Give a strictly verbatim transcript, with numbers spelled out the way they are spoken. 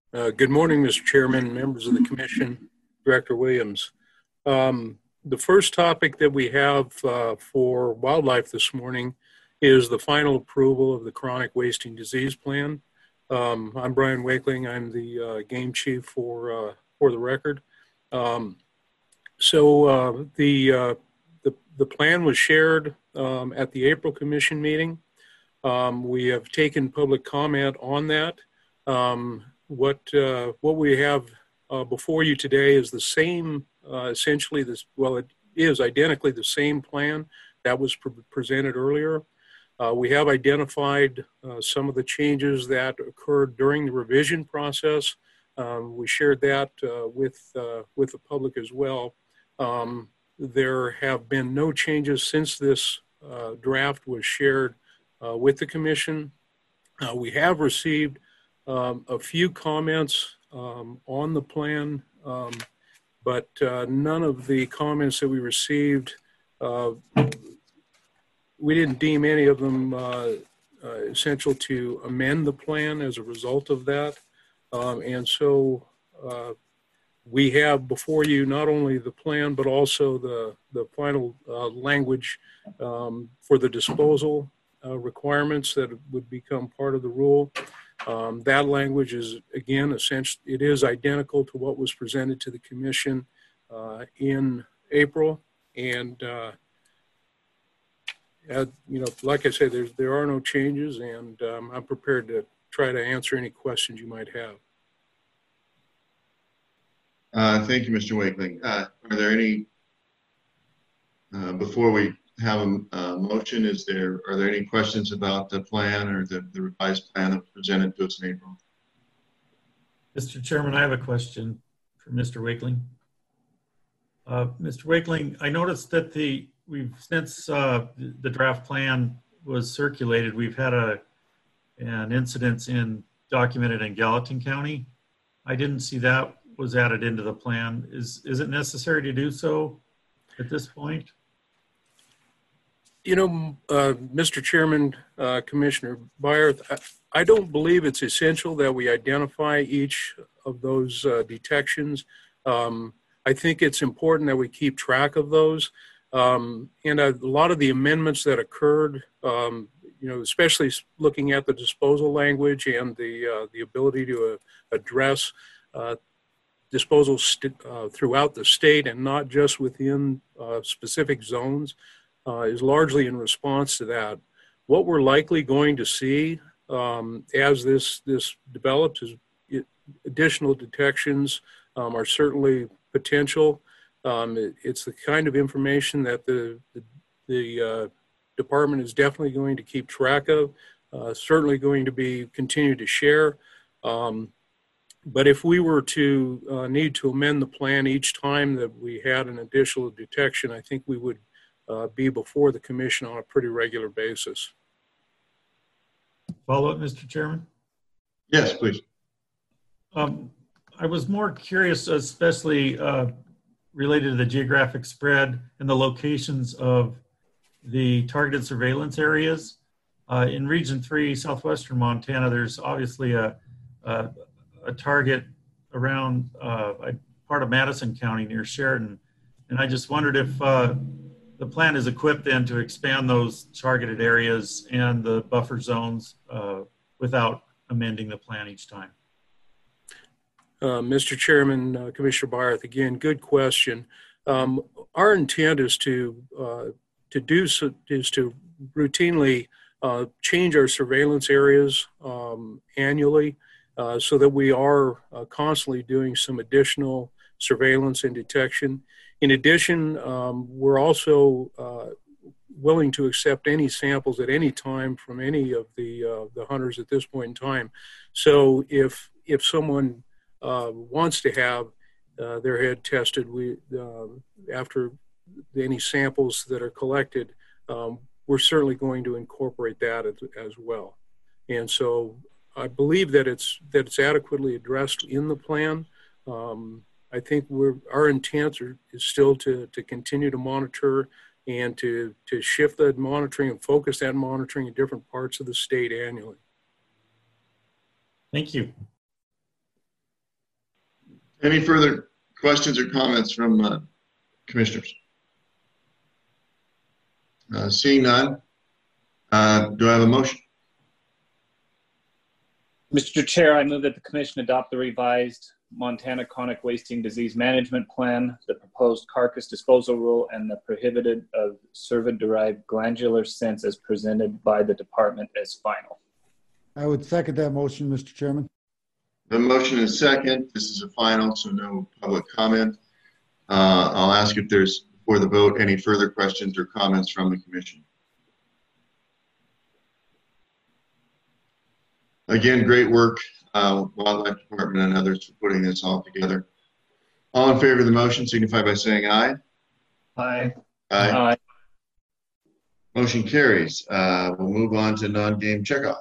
Uh, good morning, Mister Chairman, members of the Commission, Director Williams. Um, the first topic that we have uh, for wildlife this morning is the final approval of the Chronic Wasting Disease Plan. Um, I'm Brian Wakeling. I'm the uh, game chief for uh, for the record. Um, so uh, the, uh, the the plan was shared um, at the April Commission meeting. Um, we have taken public comment on that. Um, what uh, what we have uh, before you today is the same, uh, essentially this. Well, it is identically the same plan that was pre presented earlier. Uh, we have identified uh, some of the changes that occurred during the revision process. Um, we shared that uh, with uh, with the public as well. Um, there have been no changes since this uh, draft was shared uh, with the Commission. Uh, we have received um, a few comments um, on the plan, um, but uh, none of the comments that we received, uh, we didn't deem any of them uh, uh, essential to amend the plan as a result of that. Um, and so uh, we have before you not only the plan, but also the, the final uh, language um, for the disposal uh, requirements that would become part of the rule. Um, that language is, again, essentially, it is identical to what was presented to the Commission uh, in April. And, uh, uh, you know, like I said, there's, there are no changes, and um, I'm prepared to try to answer any questions you might have. Uh, thank you, Mister Wakeling. Uh, are there any, uh, before we have a, a motion, is there, are there any questions about the plan or the, the revised plan that was presented to us in April? Mister Chairman, I have a question for Mister Wakeling. Uh, Mister Wakeling, I noticed that the, we've, since uh, the, the draft plan was circulated, we've had a, an incident in, documented in Gallatin County. I didn't see that was added into the plan. Is, is it necessary to do so at this point? You know, uh, Mister Chairman, uh, Commissioner Byerth, I, I don't believe it's essential that we identify each of those uh, detections. Um, I think it's important that we keep track of those. Um, and a, a lot of the amendments that occurred, um, you know, especially looking at the disposal language and the, uh, the ability to uh, address uh, disposal uh, throughout the state and not just within uh, specific zones, uh, is largely in response to that. What we're likely going to see um, as this, this develops is it, additional detections um, are certainly potential. Um, it, it's the kind of information that the, the, the uh, department is definitely going to keep track of, uh, certainly going to be continue to share. Um, But if we were to uh, need to amend the plan each time that we had an additional detection, I think we would uh, be before the Commission on a pretty regular basis. Follow up, Mister Chairman? Yes, please. Um, I was more curious, especially uh, related to the geographic spread and the locations of the targeted surveillance areas. Uh, in Region three, southwestern Montana, there's obviously a, a a target around uh, part of Madison County near Sheridan. And I just wondered if uh, the plan is equipped then to expand those targeted areas and the buffer zones uh, without amending the plan each time. Uh, Mister Chairman, uh, Commissioner Byerth, again, good question. Um, our intent is to uh, to do so, is to routinely uh, change our surveillance areas um, annually. Uh, so that we are uh, constantly doing some additional surveillance and detection. In addition, um, we're also uh, willing to accept any samples at any time from any of the uh, the hunters at this point in time. So if if someone uh, wants to have uh, their head tested, we uh, after any samples that are collected, um, we're certainly going to incorporate that as, as well. And so I believe that it's that it's adequately addressed in the plan. Um, I think we're our intent are, is still to to continue to monitor and to to shift that monitoring and focus that monitoring in different parts of the state annually. Thank you. Any further questions or comments from uh, commissioners? Uh, seeing none, uh, do I have a motion? Mister Chair, I move that the Commission adopt the revised Montana Chronic Wasting Disease Management Plan, the proposed carcass disposal rule, and the prohibited of cervid-derived glandular scents as presented by the department as final. I would second that motion, Mister Chairman. The motion is second. This is a final, so no public comment. Uh, I'll ask if there's, before the vote, any further questions or comments from the commission. Again, great work, uh, Wildlife Department and others for putting this all together. All in favor of the motion signify by saying aye. Aye. Aye. Aye. Motion carries. Uh, we'll move on to non-game checkoff.